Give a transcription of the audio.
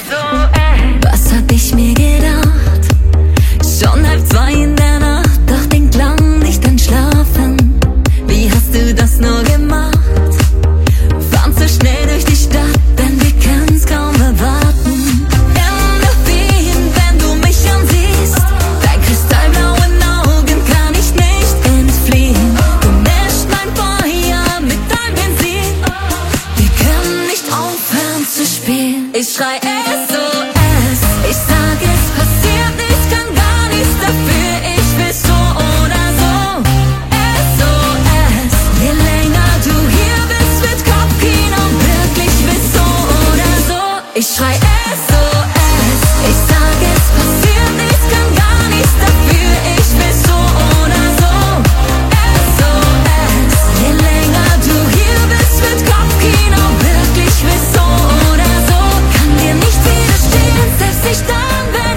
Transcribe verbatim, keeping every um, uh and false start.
Was hab ich mir gedacht? Schon halb zwei in der Nacht, doch denk lang nicht an Schlafen. Wie hast du das nur gemacht? Fahren zu schnell durch die Stadt, denn wir können's kaum erwarten. Endorphin, wenn du mich ansiehst, dein kristallblauen Augen kann ich nicht entfliehen. Du mischst mein Feuer mit deinem Benzin, wir können nicht aufhören zu spielen. Ich schrei S O S, ich sag es passiert nichts, kann gar nichts dafür, ich will so oder so. S O S, je länger du hier bist, wird Kopfkino wirklich bis so oder so. Ich schrei S O S.